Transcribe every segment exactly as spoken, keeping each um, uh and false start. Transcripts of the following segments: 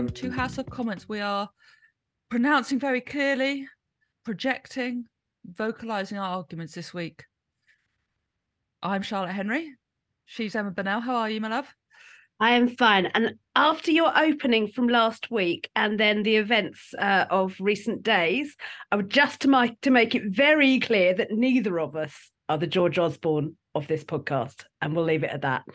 welcome to House of Commons. We are pronouncing very clearly, projecting, vocalising our arguments this week. I'm Charlotte Henry. She's Emma Burnell. How are you, my love? I am fine. And after your opening from last week and then the events uh, of recent days, I would just to, my, to make it very clear that neither of us are the George Osborne of this podcast. And we'll leave it at that.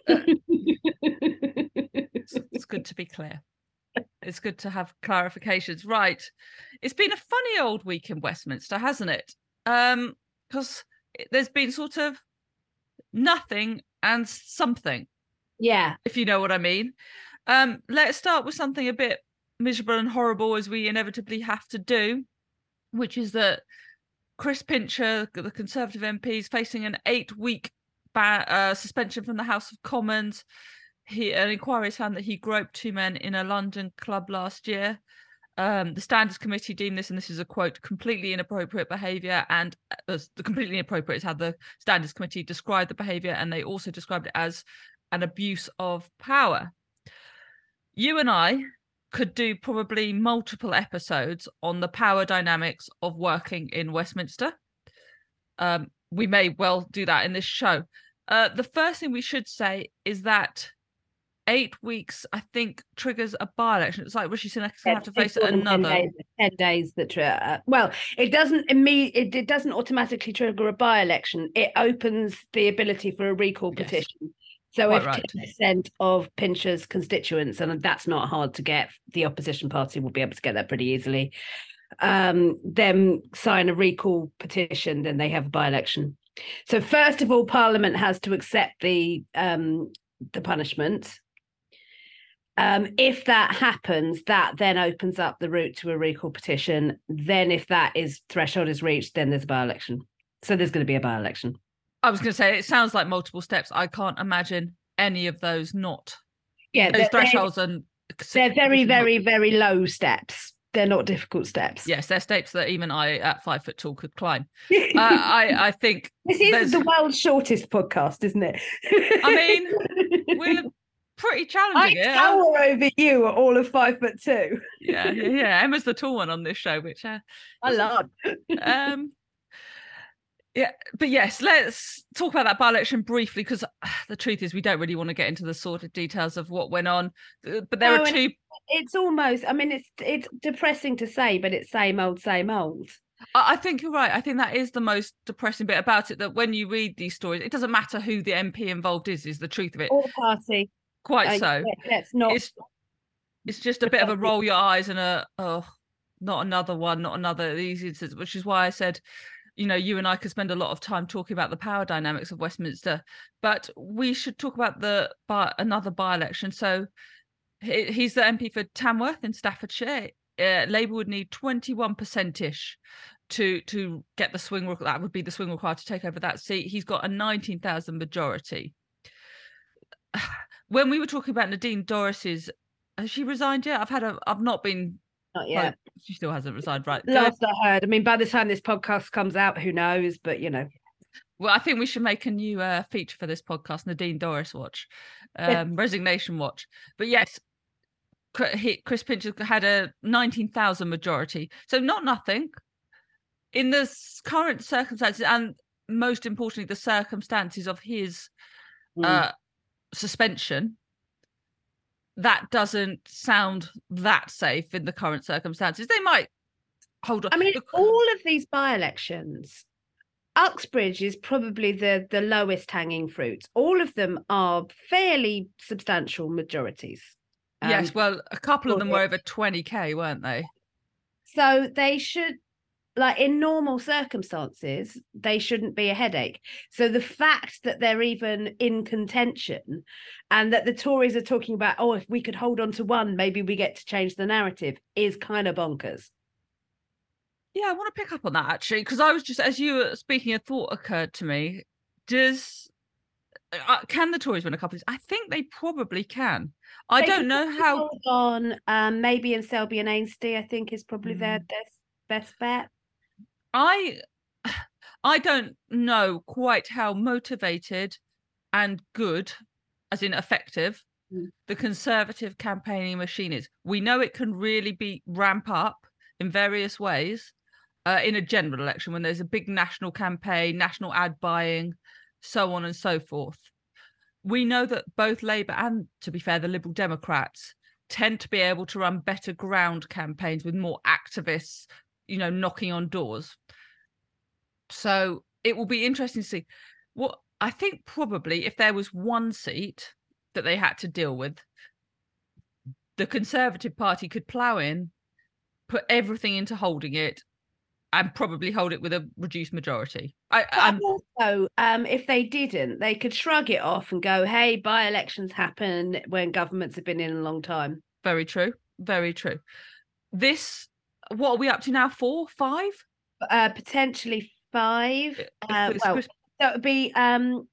it's, it's good to be clear. It's good to have clarifications. Right. It's been a funny old week in Westminster, hasn't it? Um, because there's been sort of nothing and something. Yeah. If you know what I mean. Um, let's start with something a bit miserable and horrible, as we inevitably have to do, which is that Chris Pincher, the Conservative M P, is facing an eight-week ban- uh, suspension from the House of Commons. He, an inquiry has found that he groped two men in a London club last year. Um, the Standards Committee deemed this, and this is a quote, completely inappropriate behaviour, and uh, the completely inappropriate is how the Standards Committee described the behaviour, and they also described it as an abuse of power. You and I could do probably multiple episodes on the power dynamics of working in Westminster. Um, we may well do that in this show. Uh, the first thing we should say is that eight weeks, I think, triggers a by-election. It's like Rishi Sunak's going to have to face another. ten days, ten days that, tri- uh, well, it doesn't imme- it, it doesn't automatically trigger a by-election. It opens the ability for a recall Yes. petition. So Quite if right. ten percent of Pincher's constituents, and that's not hard to get, the opposition party will be able to get that pretty easily, um, then sign a recall petition, then they have a by-election. So first of all, Parliament has to accept the um, the punishment. Um, if that happens, that then opens up the route to a recall petition. Then if that is threshold is reached, then there's a by-election. So there's going to be a by-election. I was going to say, it sounds like multiple steps. I can't imagine any of those not. Yeah, those thresholds and they're very, very, very low steps. They're not difficult steps. Yes, they're steps that even I, at five foot tall, could climb. uh, I, I think this is the world's shortest podcast, isn't it? I mean, we're pretty challenging. I tower yeah. over you at all of five foot two. yeah, yeah, yeah. Emma's the tall one on this show, which uh, I love. um. Yeah, but yes, let's talk about that by-election briefly, because uh, the truth is we don't really want to get into the sordid details of what went on. But there no, are two. It's almost, I mean, it's it's depressing to say, but it's same old, same old. I, I think you're right. I think that is the most depressing bit about it, that when you read these stories, it doesn't matter who the M P involved is, is the truth of it. Or party. Quite uh, so. Let's not. It's, it's just a bit of a roll your eyes and a, oh, not another one, not another these instances, which is why I said, you know, you and I could spend a lot of time talking about the power dynamics of Westminster, but we should talk about the by, another by-election. So he, he's the M P for Tamworth in Staffordshire. Uh, Labour would need twenty-one percent-ish to to get the swing. That would be the swing required to take over that seat. He's got a nineteen thousand majority. When we were talking about Nadine Dorris's, has she resigned yet? I've had a, I've not been. Not yet. Well, she still hasn't resigned, right? Last Good. I heard. I mean, by the time this podcast comes out, who knows? But, you know. Well, I think we should make a new uh, feature for this podcast, Nadine Dorris Watch, um, Resignation Watch. But yes, Chris Pincher had a nineteen thousand majority. So not nothing. In the current circumstances, and most importantly, the circumstances of his mm. uh, suspension, that doesn't sound that safe in the current circumstances. They might hold on. I mean, all of these by-elections, Uxbridge is probably the, the lowest hanging fruit. All of them are fairly substantial majorities. Um, yes, well, a couple of them were over twenty K, weren't they? So they should, like in normal circumstances, they shouldn't be a headache. So the fact that they're even in contention and that the Tories are talking about, oh, if we could hold on to one, maybe we get to change the narrative, is kind of bonkers. Yeah, I want to pick up on that, actually, because I was just, as you were speaking, a thought occurred to me. Does, uh, can the Tories win a couple of these? I think they probably can. I they don't know how. Hold on, um, maybe in Selby and Ainsty, I think is probably mm. their best, best bet. I I don't know quite how motivated and good, as in effective, Mm. the Conservative campaigning machine is. We know it can really be ramp up in various ways uh, in a general election when there's a big national campaign, national ad buying, so on and so forth. We know that both Labour and, to be fair, the Liberal Democrats tend to be able to run better ground campaigns with more activists, you know, knocking on doors. So it will be interesting to see what I think probably if there was one seat that they had to deal with, the Conservative Party could plough in, put everything into holding it, and probably hold it with a reduced majority. I, But I'm also, um, if they didn't, they could shrug it off and go, "Hey, by-elections happen when governments have been in a long time." very true, very true. This, what are we up to now? Four, five? Uh, potentially five. If Uh, it's well, Chris, that would be um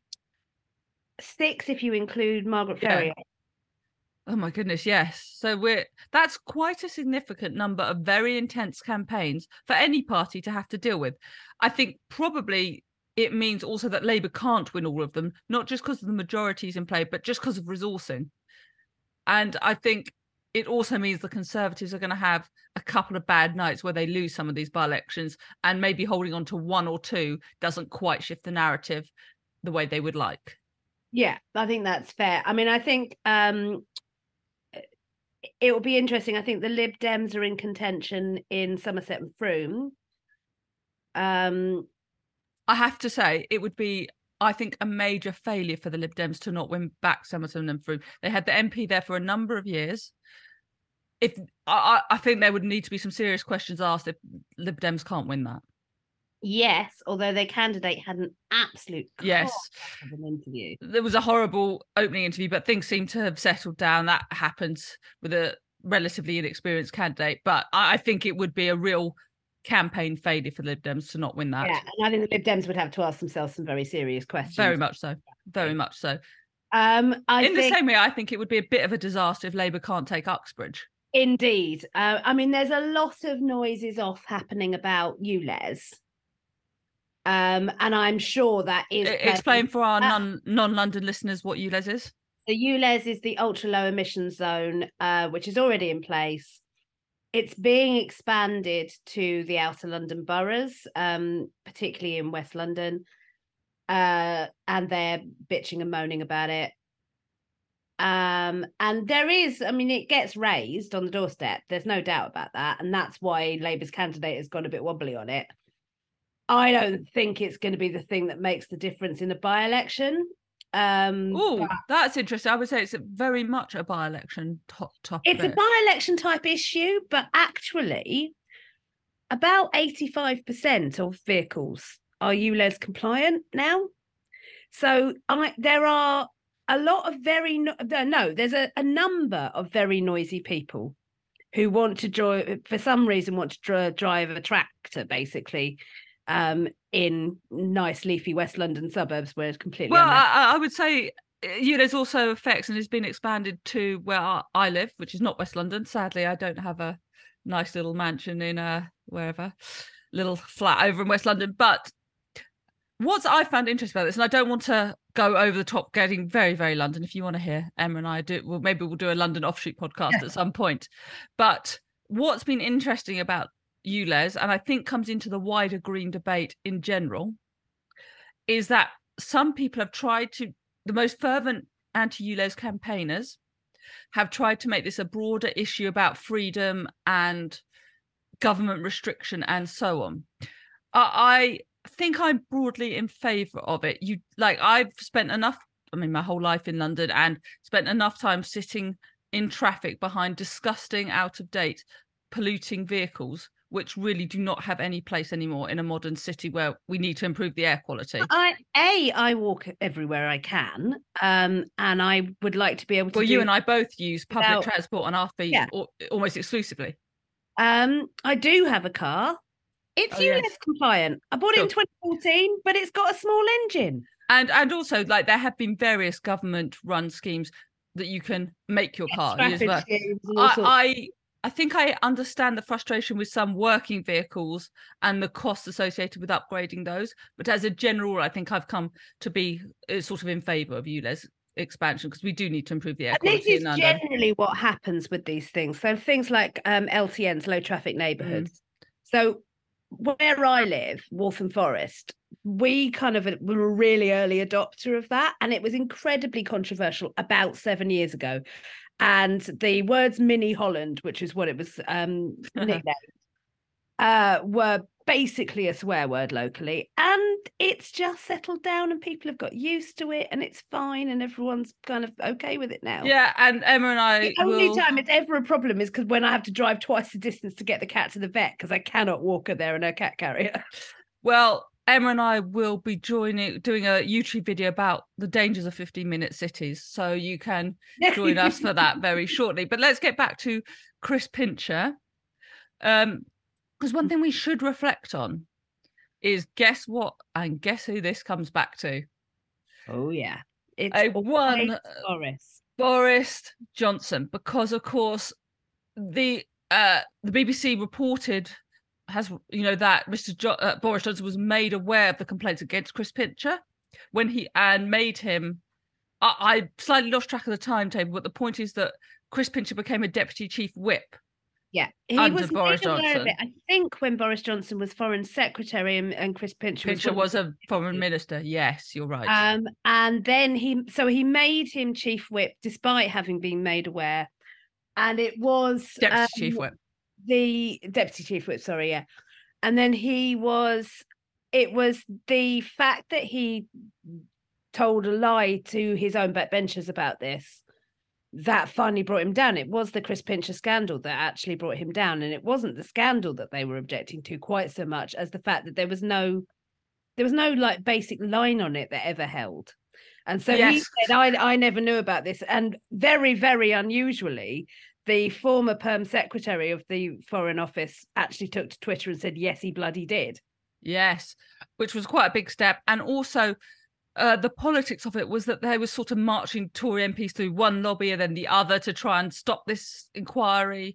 six if you include Margaret yeah. Ferrier. Oh my goodness, yes. So we're that's quite a significant number of very intense campaigns for any party to have to deal with. I think probably it means also that Labour can't win all of them, not just because of the majorities in play, but just because of resourcing. And I think it also means the Conservatives are going to have a couple of bad nights where they lose some of these by-elections, and maybe holding on to one or two doesn't quite shift the narrative the way they would like. Yeah, I think that's fair. I mean, I think um it will be interesting. I think the Lib Dems are in contention in Somerset and Frome. Um, I have to say, it would be, I think, a major failure for the Lib Dems to not win back Somerset and Frome. They had the M P there for a number of years. If I, I think there would need to be some serious questions asked if Lib Dems can't win that. yes, although their candidate had an absolute yes of an interview. There was a horrible opening interview, but things seem to have settled down. That happens with a relatively inexperienced candidate, but I, I think it would be a real campaign failure for Lib Dems to not win that. Yeah, and I think the Lib Dems would have to ask themselves some very serious questions. Very much so. Very much so. Um, I In think, the same way, I think it would be a bit of a disaster if Labour can't take Uxbridge. Indeed. Uh, I mean, there's a lot of noises off happening about ULEZ. Um, and I'm sure that is... Explain for our non, non-London listeners what ULEZ is. The ULEZ is the ultra low emission zone, uh, which is already in place. It's being expanded to the outer London boroughs, um, particularly in West London. Uh, and they're bitching and moaning about it. Um, and there is, I mean, it gets raised on the doorstep. There's no doubt about that. And that's why Labour's candidate has gone a bit wobbly on it. I don't think it's going to be the thing that makes the difference in a by-election. Um, oh, but... that's interesting. I would say it's very much a by-election top topic. It's a by-election type issue, but actually, about eighty-five percent of vehicles are ULEZ compliant now. So I, there are a lot of very no, no there's a, a number of very noisy people who want to drive, for some reason, want to drive a tractor, basically. Um, in nice leafy West London suburbs where it's completely well I, I would say you know, there's also effects, and it's been expanded to where I live, which is not West London. Sadly, I don't have a nice little mansion in uh wherever, little flat over in West London. But what I found interesting about this, and I don't want to go over the top getting very very London, if you want to hear Emma and I do, well, maybe we'll do a London offshoot podcast yeah. at some point. But what's been interesting about ULEZ, and I think comes into the wider green debate in general, is that some people have tried to, the most fervent anti-ULEZ campaigners have tried to make this a broader issue about freedom and government restriction and so on. I think I'm broadly in favour of it. You like, I've spent enough, I mean, my whole life in London, and spent enough time sitting in traffic behind disgusting, out of date, polluting vehicles, which really do not have any place anymore in a modern city where we need to improve the air quality. I, a, I walk everywhere I can, um, and I would like to be able to. Well, do you and I both use public without... transport on our feet yeah. or, almost exclusively. Um, I do have a car. It's oh, ULEZ yes. compliant. I bought it sure. in twenty fourteen, but it's got a small engine. And and also, like, there have been various government-run schemes that you can make your yes, car. As well. I, I I think I understand the frustration with some working vehicles and the costs associated with upgrading those. But as a general rule, I think I've come to be sort of in favour of ULEZ. expansion, because we do need to improve the air And quality this is in London. generally what happens with these things. So things like um, L T Ns, low traffic neighbourhoods. Mm. So where I live, Waltham Forest, we kind of were a really early adopter of that, and it was incredibly controversial about seven years ago. And the words "Mini Holland," which is what it was um, nicknamed, uh, were basically a swear word locally, and it's just settled down and people have got used to it and it's fine and everyone's kind of okay with it now. Yeah, and Emma and I the only will... time it's ever a problem is because when I have to drive twice the distance to get the cat to the vet because I cannot walk her there in her cat carrier. Well, Emma and I will be joining doing a YouTube video about the dangers of fifteen minute cities, so you can join us for that very shortly. But let's get back to Chris Pincher. Um Because one thing we should reflect on is, guess what? And guess who this comes back to? Oh, yeah. It's a one Boris. Boris Johnson. Because, of course, the uh, the B B C reported, has you know, that Mister Jo- uh, Boris Johnson was made aware of the complaints against Chris Pincher when he and made him. I, I slightly lost track of the timetable, but the point is that Chris Pincher became a deputy chief whip. Yeah, he under was Boris Johnson. I think when Boris Johnson was Foreign Secretary and, and Chris Pincher, Pincher was, was a foreign minister. Yes, you're right. Um, and then he, so he made him chief whip despite having been made aware, and it was deputy um, chief whip. The deputy chief whip, sorry, yeah. And then he was, it was the fact that he told a lie to his own backbenchers about this that finally brought him down. It was the Chris Pincher scandal that actually brought him down, and it wasn't the scandal that they were objecting to quite so much as the fact that there was no there was no like basic line on it that ever held. And so yes. he said, I, I never knew about this. And very, very unusually, the former Perm Secretary of the Foreign Office actually took to Twitter and said, yes, he bloody did. Yes, which was quite a big step. And also, Uh, the politics of it was that they were sort of marching Tory M Ps through one lobby and then the other to try and stop this inquiry.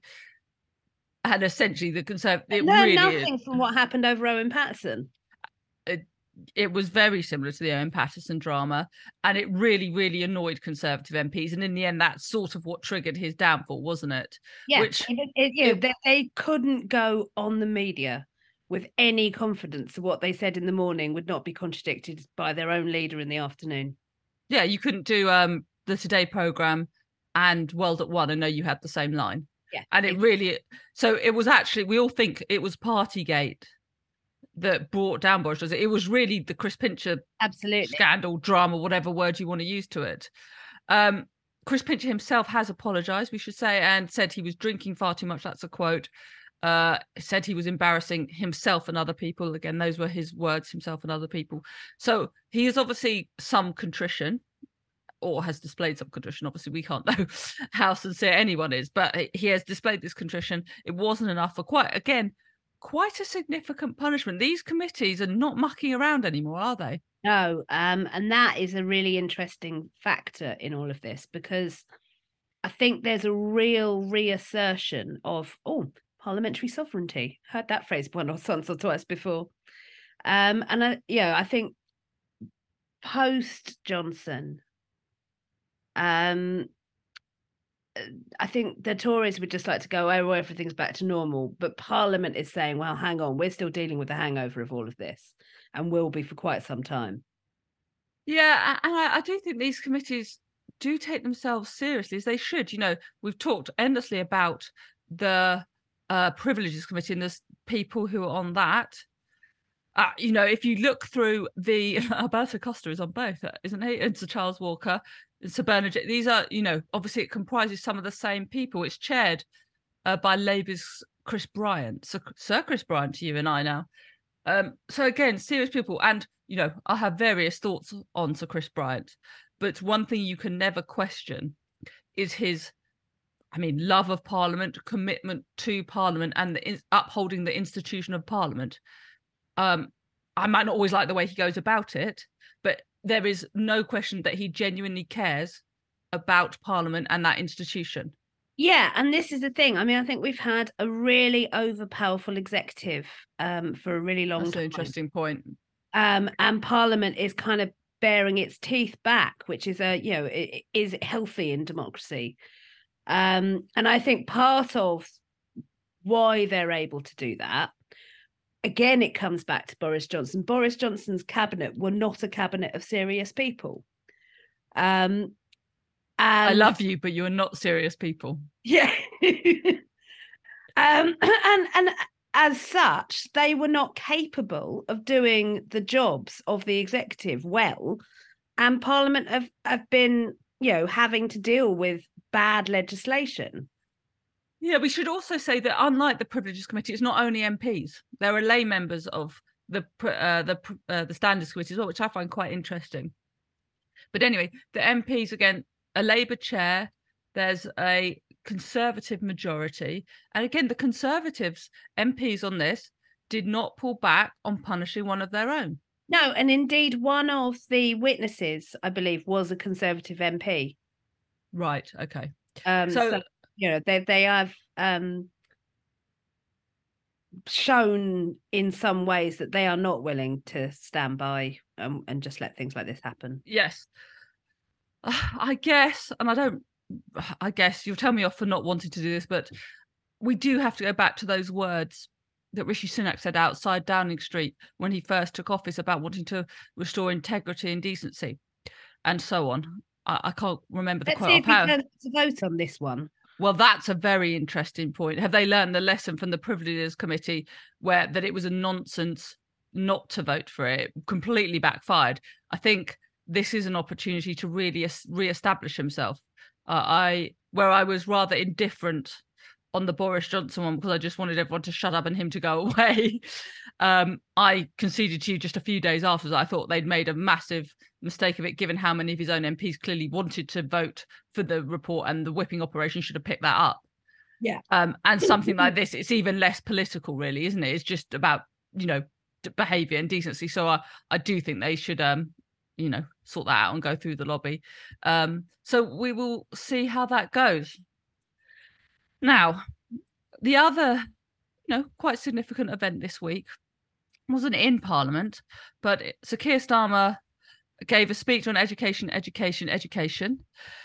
And essentially, the Conservative learned really nothing is, from what happened over Owen Paterson. It, it was very similar to the Owen Paterson drama, and it really, really annoyed Conservative M Ps. And in the end, that's sort of what triggered his downfall, wasn't it? Yeah, Which it, it, you know, it, they, they couldn't go on the media with any confidence what they said in the morning would not be contradicted by their own leader in the afternoon. Yeah, you couldn't do um the Today programme and World at One and know you had the same line. Yeah. And it really, so it was actually, we all think it was Partygate that brought down Boris Johnson. It was really the Chris Pincher absolutely scandal, drama, whatever word you want to use to it. Um, Chris Pincher himself has apologised, we should say, and said he was drinking far too much. That's a quote. Uh, said he was embarrassing himself and other people. Again, those were his words, himself and other people. So he is obviously some contrition, or has displayed some contrition. Obviously, we can't know how sincere anyone is, but he has displayed this contrition. It wasn't enough for quite, again, quite a significant punishment. These committees are not mucking around anymore, are they? No, um, and that is a really interesting factor in all of this, because I think there's a real reassertion of, oh, parliamentary sovereignty. Heard that phrase one or once or twice before. Um, and I, yeah, I think post Johnson, um, I think the Tories would just like to go, oh, well, everything's back to normal. But Parliament is saying, well, hang on, we're still dealing with the hangover of all of this and will be for quite some time. Yeah, and I, I do think these committees do take themselves seriously, as they should. You know, we've talked endlessly about the uh, Privileges Committee and there's people who are on that. Uh, you know, if you look through the, Alberto Costa is on both, isn't he? And Sir Charles Walker, and Sir Bernadette. These are, you know, obviously it comprises some of the same people. It's chaired uh, by Labour's Chris Bryant, Sir, Sir Chris Bryant to you and I now. Um, so again, serious people. And, you know, I have various thoughts on Sir Chris Bryant, but one thing you can never question is his, I mean, love of Parliament, commitment to Parliament, and the, upholding the institution of Parliament. Um, I might not always like the way he goes about it, but there is no question that he genuinely cares about Parliament and that institution. Yeah, and this is the thing. I mean, I think we've had a really overpowerful executive um, for a really long That's time. That's an interesting point. Um, and Parliament is kind of bearing its teeth back, which is a, you know, it, is healthy in democracy. Um, and I think part of why they're able to do that, again, it comes back to Boris Johnson. Boris Johnson's cabinet were not a cabinet of serious people. Um, and I love you, but you're not serious people. Yeah. um, and and as such, they were not capable of doing the jobs of the executive well. And Parliament have, have been, you know, having to deal with bad legislation. Yeah, we should also say that unlike the Privileges Committee, it's not only M Ps. There are lay members of the uh, the uh, the Standards Committee as well, which I find quite interesting. But anyway, the M Ps, again, a Labour chair, there's a Conservative majority. And again, the Conservatives M Ps on this did not pull back on punishing one of their own. No, and indeed, one of the witnesses, I believe, was a Conservative M P. Right, okay. Um, so, so, you know, they, they have um, shown in some ways that they are not willing to stand by um, and just let things like this happen. Yes. Uh, I guess, and I don't, I guess you'll tell me off for not wanting to do this, but we do have to go back to those words that Rishi Sunak said outside Downing Street when he first took office about wanting to restore integrity and decency and so on. I, I can't remember the Let's quote. see if he turns to vote on this one. Well, that's a very interesting point. Have they learned the lesson from the Privileges Committee where that it was a nonsense not to vote for it, completely backfired? I think this is an opportunity to really re-establish himself. Uh, I where I was rather indifferent on the Boris Johnson one because I just wanted everyone to shut up and him to go away. um, I conceded to you just a few days after that I thought they'd made a massive mistake of it, given how many of his own M Ps clearly wanted to vote for the report, and the whipping operation should have picked that up. Yeah. Um, and something like this, it's even less political, really, isn't it? It's just about, you know, behaviour and decency. So I, I do think they should, um, you know, sort that out and go through the lobby. Um, so we will see how that goes. Now, the other, you know, quite significant event this week wasn't in Parliament, but Sir Keir Starmer gave a speech on education, education, education.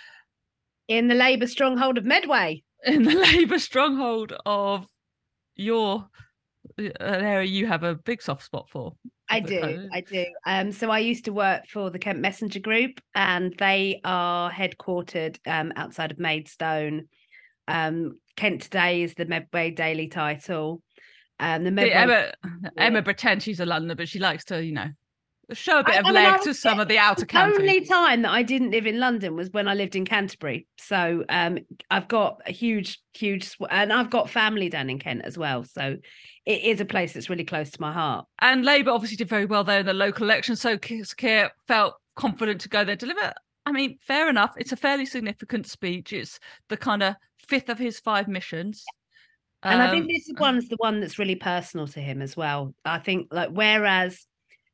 In the Labour stronghold of Medway. In the Labour stronghold of your, an area you have a big soft spot for. I do, I do. Um, so I used to work for the Kent Messenger Group, and they are headquartered um, outside of Maidstone. Um, Kent Today is the Medway daily title. Um, the Medway... Emma, Emma pretends she's a Londoner, but she likes to, you know, show a bit I, of I mean, leg to some of the outer counties. The only time that I didn't live in London was when I lived in Canterbury. So um, I've got a huge, huge, and I've got family down in Kent as well. So it is a place that's really close to my heart. And Labour obviously did very well there in the local election. So Keir felt confident to go there, deliver. I mean, fair enough. It's a fairly significant speech. It's the kind of fifth of his five missions. And um, I think this one's the one that's really personal to him as well. I think, like, whereas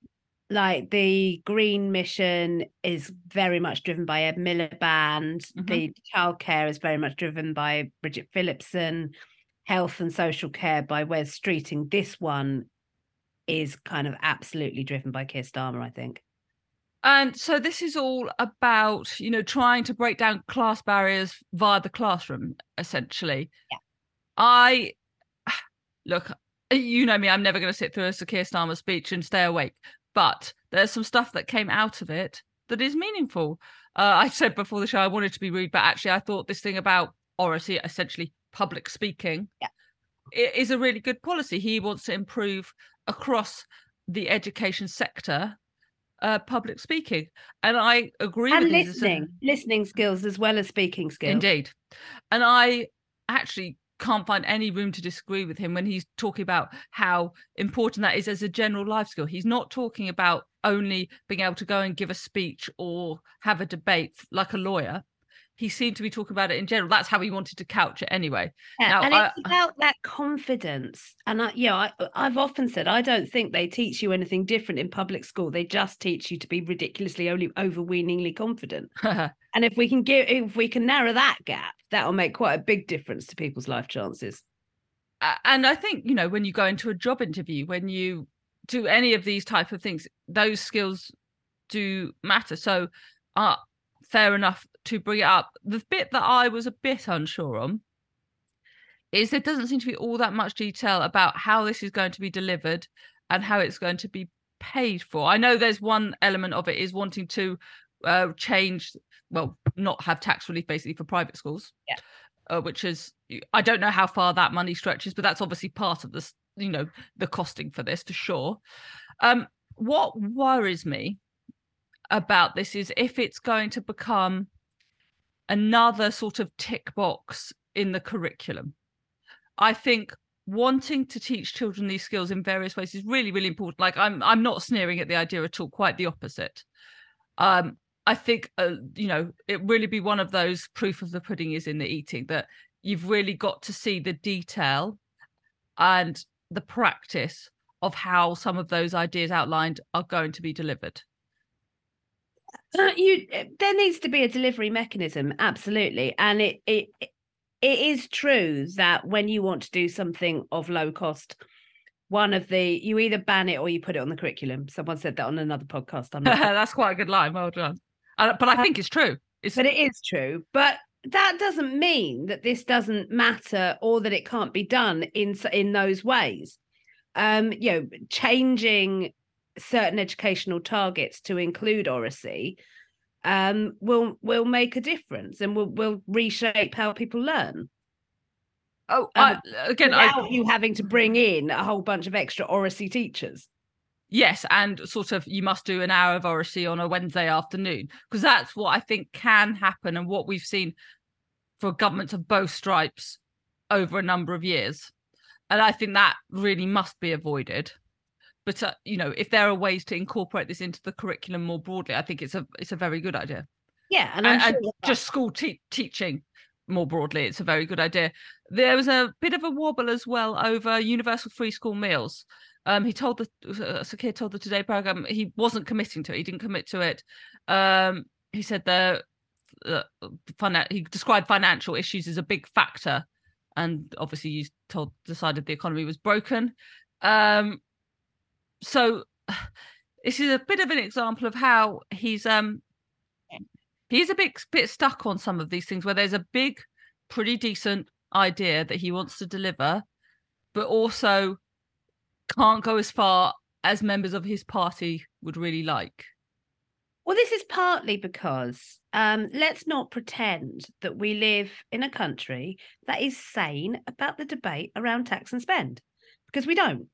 like the Green Mission is very much driven by Ed Miliband, mm-hmm. the childcare is very much driven by Bridget Phillipson, health and social care by Wes Streeting. This one is kind of absolutely driven by Keir Starmer, I think. And so this is all about, you know, trying to break down class barriers via the classroom, essentially. Yeah. I, look, you know me, I'm never going to sit through a Sir Keir Starmer speech and stay awake. But there's some stuff that came out of it that is meaningful. Uh, I said before the show I wanted to be rude, but actually I thought this thing about oracy, essentially public speaking, yeah. is a really good policy. He wants to improve across the education sector uh, public speaking. And I agree and with listening, this. And listening skills as well as speaking skills. Indeed. And I actually can't find any room to disagree with him when he's talking about how important that is as a general life skill. He's not talking about only being able to go and give a speech or have a debate like a lawyer. He seemed to be talking about it in general. That's how he wanted to couch it anyway. Yeah, now, and I, it's about that confidence. And I, you know, I, I've often said, I don't think they teach you anything different in public school. They just teach you to be ridiculously, only overweeningly confident. And if we can give, if we can narrow that gap, that'll make quite a big difference to people's life chances. And I think, you know, when you go into a job interview, when you do any of these type of things, those skills do matter. So, uh, fair enough to bring it up. The bit that I was a bit unsure on is there doesn't seem to be all that much detail about how this is going to be delivered and how it's going to be paid for. I know there's one element of it is wanting to uh, change, well, not have tax relief basically for private schools. Yeah. Uh, which is, I don't know how far that money stretches, but that's obviously part of this, you know, the costing for this for sure. Um, what worries me about this is if it's going to become another sort of tick box in the curriculum. I think wanting to teach children these skills in various ways is really, really important. Like I'm, I'm not sneering at the idea at all. Quite the opposite. Um, I think, uh, you know, it really be one of those proof of the pudding is in the eating, that you've really got to see the detail and the practice of how some of those ideas outlined are going to be delivered. Uh, you, there needs to be a delivery mechanism, absolutely, and it it it is true that when you want to do something of low cost, one of the you either ban it or you put it on the curriculum. Someone said that on another podcast. I'm not That's quite a good line. Well done. Uh, but I think it's true. It's... But it is true. But that doesn't mean that this doesn't matter or that it can't be done in in those ways. Um, you know, changing certain educational targets to include oracy um, will will make a difference and will will reshape how people learn. Oh, I, um, again, without I... you having to bring in a whole bunch of extra oracy teachers. Yes, and sort of you must do an hour of oracy on a Wednesday afternoon, because that's what I think can happen and what we've seen for governments of both stripes over a number of years. And I think that really must be avoided. But, uh, you know, if there are ways to incorporate this into the curriculum more broadly, I think it's a it's a very good idea. Yeah, and, I'm and, sure and just school te- teaching more broadly, it's a very good idea. There was a bit of a wobble as well over universal free school meals. Um, he told the uh, Sir told the Today programme he wasn't committing to it. He didn't commit to it. Um, he said the uh, fin- he described financial issues as a big factor, and obviously he told decided the economy was broken. Um, so this is a bit of an example of how he's um he's a bit bit stuck on some of these things where there's a big, pretty decent idea that he wants to deliver, but also can't go as far as members of his party would really like. Well, this is partly because um, let's not pretend that we live in a country that is sane about the debate around tax and spend, because we don't.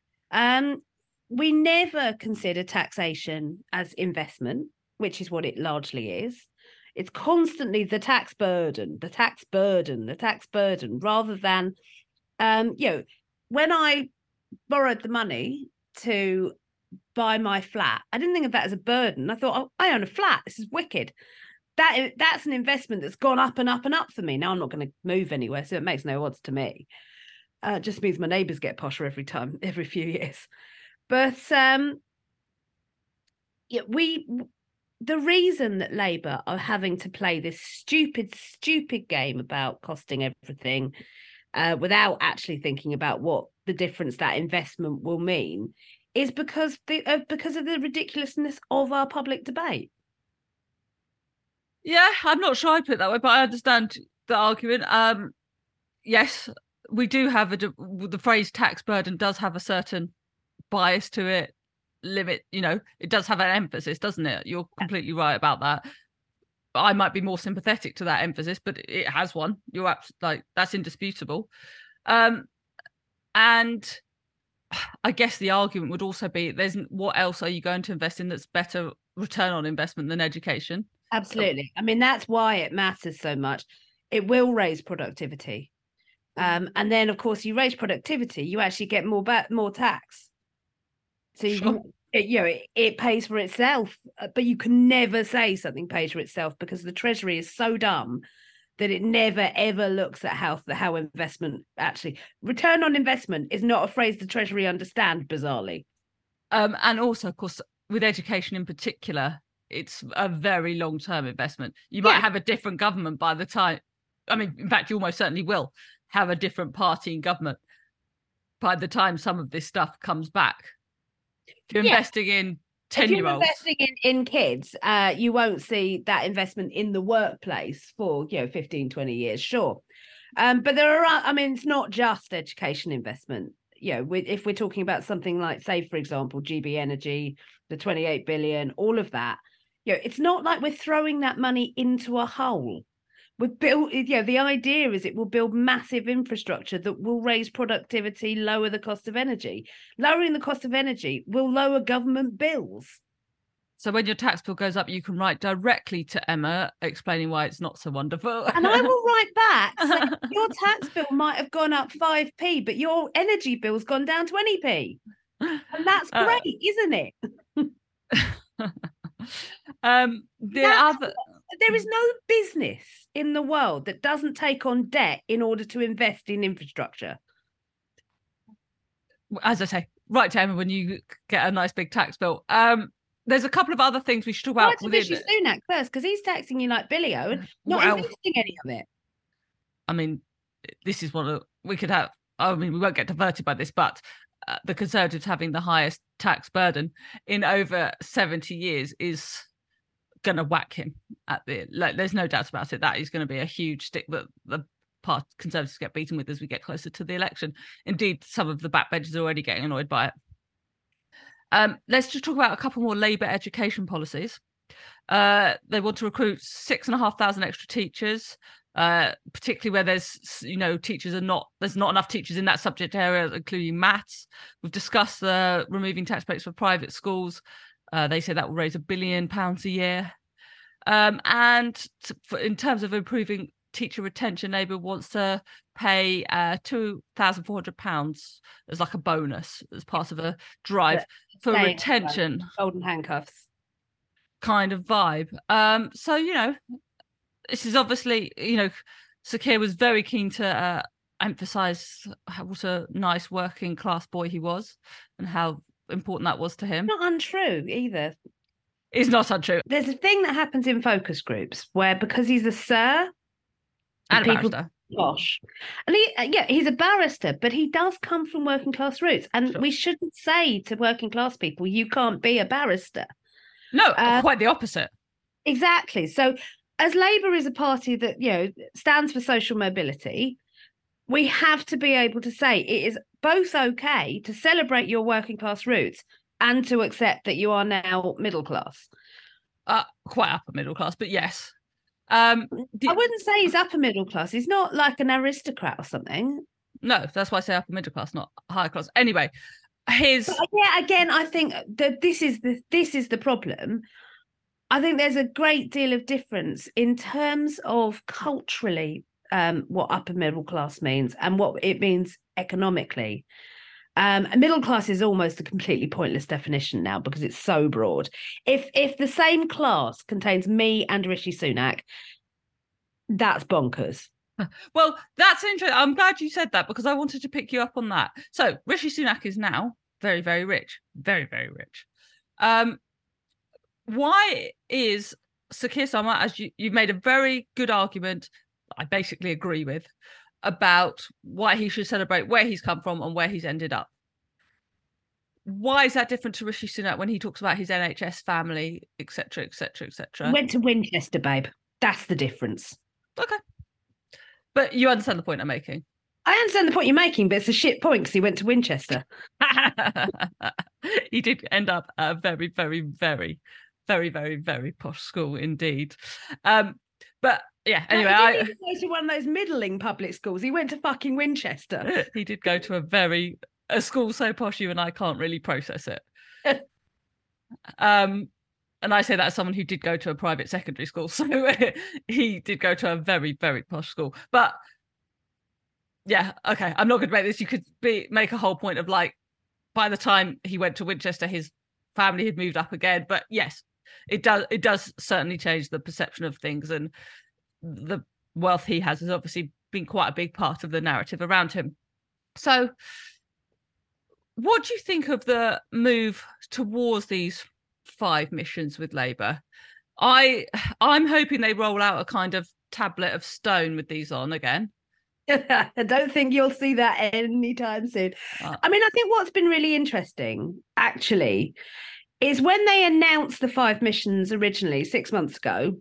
Um, we never consider taxation as investment, which is what it largely is. It's constantly the tax burden, the tax burden, the tax burden, rather than, um, you know, when I borrowed the money to buy my flat, I didn't think of that as a burden. I thought, oh, I own a flat. This is wicked. That that's an investment that's gone up and up and up for me. Now I'm not going to move anywhere, so it makes no odds to me. Uh, it just means my neighbours get posher every time, every few years. But um, yeah, we the reason that Labour are having to play this stupid, stupid game about costing everything uh, without actually thinking about what the difference that investment will mean is because the, uh, because of the ridiculousness of our public debate. Yeah, I'm not sure I put it that way, but I understand the argument. Um, yes, we do have a the phrase tax burden does have a certain bias to it, limit, you know, it does have an emphasis, doesn't it? You're completely right about that. I might be more sympathetic to that emphasis, but it has one. You're absolutely like that's indisputable. Um, and I guess the argument would also be there's what else are you going to invest in that's better return on investment than education? Absolutely. I mean, that's why it matters so much. It will raise productivity. Um, and then, of course, you raise productivity, you actually get more ba- more tax. So, you, Sure. it, you know, it, it pays for itself. But you can never say something pays for itself because the Treasury is so dumb that it never, ever looks at how, how investment actually... Return on investment is not a phrase the Treasury understand, bizarrely. Um, and also, of course, with education in particular, it's a very long-term investment. You might yeah. have a different government by the time... I mean, in fact, you almost certainly will have a different party in government by the time some of this stuff comes back. If you're yeah. investing in ten year olds. If you're investing in, in kids, uh, you won't see that investment in the workplace for, you know, fifteen, twenty years, sure. Um, but there are, I mean, it's not just education investment. You know, we, if we're talking about something like, say, for example, G B Energy, the twenty-eight billion, all of that, you know, it's not like we're throwing that money into a hole. We build, you know, the idea is it will build massive infrastructure that will raise productivity, lower the cost of energy. Lowering the cost of energy will lower government bills. So when your tax bill goes up, you can write directly to Emma explaining why it's not so wonderful. And I will write back, saying, your tax bill might have gone up five p, but your energy bill's gone down twenty p. And that's great, uh, isn't it? um, the that's, other... There is no business in the world that doesn't take on debt in order to invest in infrastructure. As I say, write to Emma when you get a nice big tax bill. Um, there's a couple of other things we should talk about. Write to Rishi Sunak first, because he's taxing you like Billy-O and not well, investing any of it. I mean, this is one of we could have. I mean, we won't get diverted by this, but uh, the Conservatives having the highest tax burden in over seventy years is going to whack him at the like. There's no doubt about it. That is going to be a huge stick that the part Conservatives get beaten with as we get closer to the election. Indeed, some of the backbenchers are already getting annoyed by it. Um, let's just talk about a couple more Labour education policies. Uh, they want to recruit six and a half thousand extra teachers, uh, particularly where there's, you know, teachers are not, there's not enough teachers in that subject area, including maths. We've discussed uh, removing tax breaks for private schools. Uh, they say that will raise a billion pounds a year. Um, and to, for, in terms of improving teacher retention, Labour wants to pay uh, two thousand four hundred pounds as like a bonus as part of a drive for Same, retention. Golden handcuffs kind of vibe. Um, so, you know, this is obviously, you know, Sir Keir was very keen to uh, emphasise what a nice working class boy he was and how important that was to him. Not untrue either. It's not untrue. There's a thing that happens in focus groups where because he's a sir and a people barrister. Gosh. And he, yeah, he's a barrister, but he does come from working class roots. And sure. we shouldn't say to working class people, you can't be a barrister. No, uh, quite the opposite. Exactly. So as Labour is a party that, you know, stands for social mobility, we have to be able to say it is both okay to celebrate your working class roots and to accept that you are now middle class. Uh, quite upper middle class, but yes. Um, the... I wouldn't say he's upper middle class. He's not like an aristocrat or something. No, that's why I say upper middle class, not higher class. Anyway, his but yeah, again, I think that this is the this is the problem. I think there's a great deal of difference in terms of culturally um, what upper middle class means and what it means economically. Um, a middle class is almost a completely pointless definition now because it's so broad. If if the same class contains me and Rishi Sunak, that's bonkers. Well, that's interesting. I'm glad you said that because I wanted to pick you up on that. So Rishi Sunak is now very, very rich, very, very rich. Um, why is Sir Keir Starmer, as you, you've made a very good argument, I basically agree with, about why he should celebrate where he's come from and where he's ended up. Why is that different to Rishi Sunak when he talks about his N H S family, et cetera, et cetera, et cetera? Went to Winchester, babe. That's the difference. Okay. But you understand the point I'm making. I understand the point you're making, but it's a shit point because he went to Winchester. He did end up at a very, very, very, very, very, very posh school indeed. Um, but yeah, anyway. No, he I didn't go to one of those middling public schools. He went to fucking Winchester. He did go to a very, a school so posh you and I can't really process it. um, and I say that as someone who did go to a private secondary school. So he did go to a very, very posh school. But yeah, okay, I'm not going to make this. You could be make a whole point of like, by the time he went to Winchester, his family had moved up again. But yes, it does it does certainly change the perception of things, and the wealth he has has obviously been quite a big part of the narrative around him. So what do you think of the move towards these five missions with Labour? I I'm hoping they roll out a kind of tablet of stone with these on again. I don't think you'll see that anytime soon. Uh, I mean, I think what's been really interesting, actually, is when they announced the five missions originally six months ago,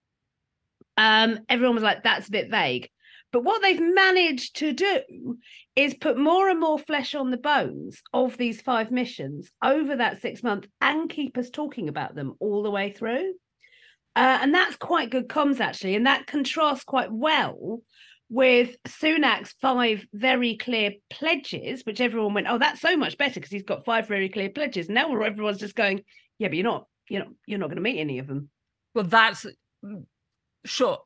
um, everyone was like, that's a bit vague. But what they've managed to do is put more and more flesh on the bones of these five missions over that six months and keep us talking about them all the way through. Uh, and that's quite good comms, actually. And that contrasts quite well with Sunak's five very clear pledges, which everyone went, oh, that's so much better because he's got five very clear pledges. Now everyone's just going, yeah, but you're not, you're not, you're not going to meet any of them. Well, that's sure.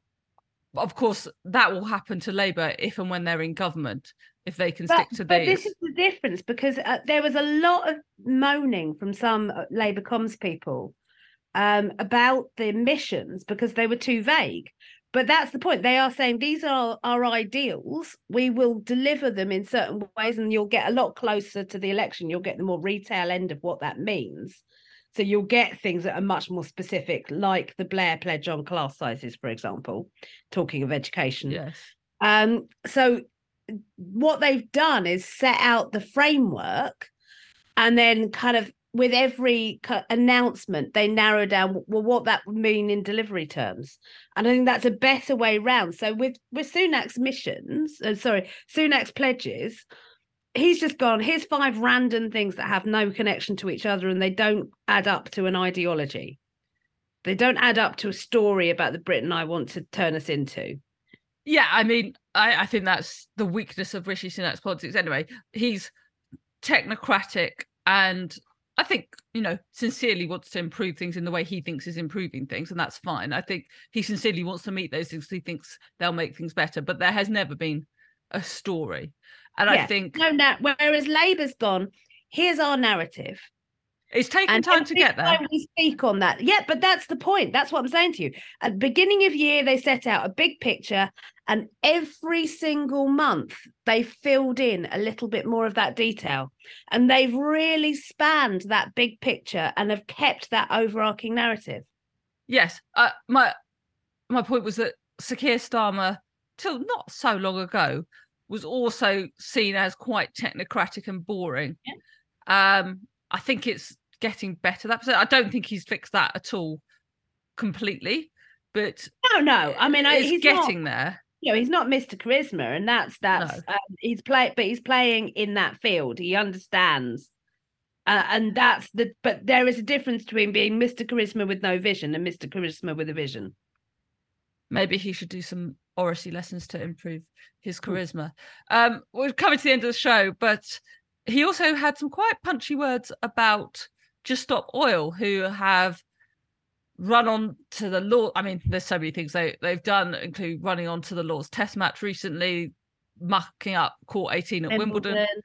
Of course, that will happen to Labour if and when they're in government, if they can but, stick to but these. This is the difference, because uh, there was a lot of moaning from some Labour comms people um, about the missions because they were too vague. But that's the point. They are saying these are our ideals. We will deliver them in certain ways, and you'll get a lot closer to the election. You'll get the more retail end of what that means. So you'll get things that are much more specific, like the Blair pledge on class sizes, for example, talking of education. Yes. Um, so what they've done is set out the framework, and then kind of with every announcement, they narrow down, well, what that would mean in delivery terms. And I think that's a better way round. So with, with Sunak's missions, uh, sorry, Sunak's pledges, he's just gone, here's five random things that have no connection to each other and they don't add up to an ideology. They don't add up to a story about the Britain I want to turn us into. Yeah, I mean, I, I think that's the weakness of Rishi Sunak's politics anyway. He's technocratic and I think, you know, sincerely wants to improve things in the way he thinks is improving things, and that's fine. I think he sincerely wants to meet those things. He thinks they'll make things better, but there has never been a story. And yeah. I think... No, no, whereas Labour's gone, here's our narrative. It's taken and time to get there. We speak on that. Yeah, but that's the point. That's what I'm saying to you. At the beginning of year, they set out a big picture, and every single month they filled in a little bit more of that detail. And they've really spanned that big picture and have kept that overarching narrative. Yes. Uh, my my point was that Sir Keir Starmer, till not so long ago, was also seen as quite technocratic and boring. Yeah. Um, I think it's getting better. That I don't think he's fixed that at all completely, but no, no. I mean, it's he's getting not, there. You know, he's not Mister Charisma, and that's that's no. um, he's play, but he's playing in that field. He understands, uh, and that's the. But there is a difference between being Mister Charisma with no vision and Mister Charisma with a vision. Maybe he should do some oracy lessons to improve his charisma. Um, we're coming to the end of the show, but he also had some quite punchy words about Just Stop Oil, who have run on to the law. I mean, there's so many things they, they've done, including running on to the Lord's Test match recently, mucking up Court eighteen at Wimbledon. Wimbledon.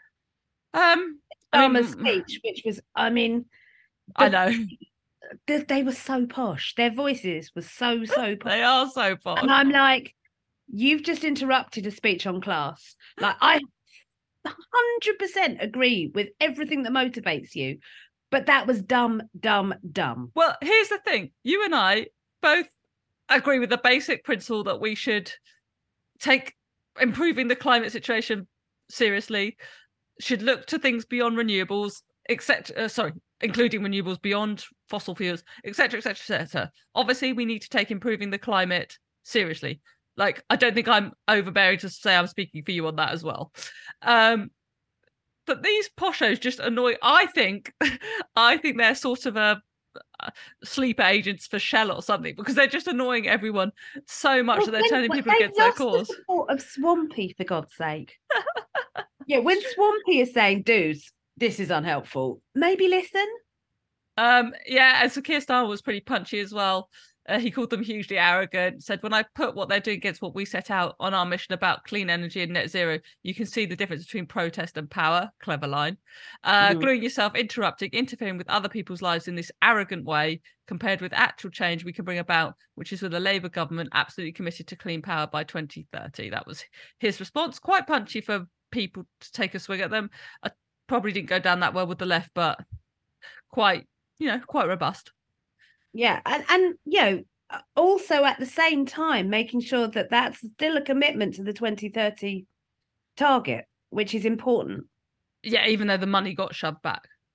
Um, Starmer's speech, which was, I mean... The, I know. They, they were so posh. Their voices were so, so posh. They are so posh. And I'm like, you've just interrupted a speech on class. Like, I... one hundred percent agree with everything that motivates you, but that was dumb, dumb, dumb. Well, here's the thing. You and I both agree with the basic principle that we should take improving the climate situation seriously, should look to things beyond renewables, except, uh, sorry, including renewables beyond fossil fuels, et cetera, et cetera, et cetera. Obviously, we need to take improving the climate seriously. Like, I don't think I'm overbearing to say I'm speaking for you on that as well. Um, but these poshos just annoy. I think, I think they're sort of a, a sleeper agents for Shell or something, because they're just annoying everyone so much well, that they're they, turning people they against their cause. The support of Swampy, for God's sake. Yeah, when Swampy is saying, dudes, this is unhelpful, maybe listen. Um, yeah, and so Keir Starmer was pretty punchy as well. Uh, he called them hugely arrogant, said, when I put what they're doing against what we set out on our mission about clean energy and net zero, you can see the difference between protest and power. Clever line. Uh, mm. Gluing yourself, interrupting, interfering with other people's lives in this arrogant way, compared with actual change we can bring about, which is with a Labour government absolutely committed to clean power by twenty thirty. That was his response. Quite punchy for people to take a swing at them. I probably didn't go down that well with the left, but quite, you know, quite robust. Yeah, and, and you know, also at the same time, making sure that that's still a commitment to the twenty thirty target, which is important. Yeah, even though the money got shoved back.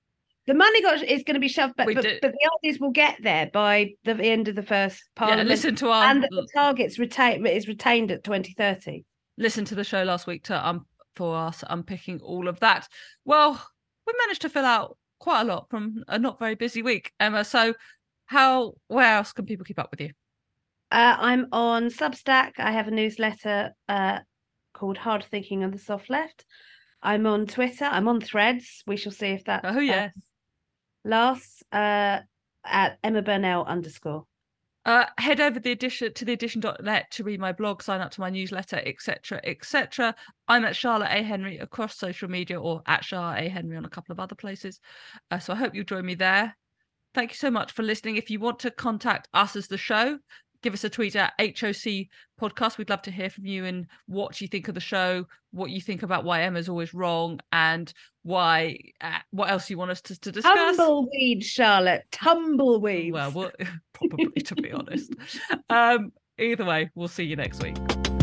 The money got is going to be shoved back, We but, did- but the ideas will get there by the end of the first Yeah, parliament. listen to our and that the targets retain is retained at twenty thirty. listen to the show last week to um for us unpicking all of that. Well, we managed to fill out quite a lot from a not very busy week, Emma. So, how where else can people keep up with you? Uh, I'm on Substack. I have a newsletter uh, called Hard Thinking on the Soft Left. I'm on Twitter. I'm on Threads. We shall see if that Oh yes. uh, lasts. Uh, at Emma Burnell underscore. Uh, head over the edition to the edition dot net to read my blog, sign up to my newsletter, et cetera, et cetera. I'm at Charlotte A. Henry across social media, or at Charlotte A. Henry on a couple of other places. Uh, so I hope you'll join me there. Thank you so much for listening. If you want to contact us as the show, give us a tweet at H O C Podcast. We'd love to hear from you and what you think of the show, what you think about why Emma's always wrong, and why uh, what else you want us to, to discuss. Tumbleweed, Charlotte. Tumbleweed. Well, we'll probably, to be honest. Um, either way, we'll see you next week.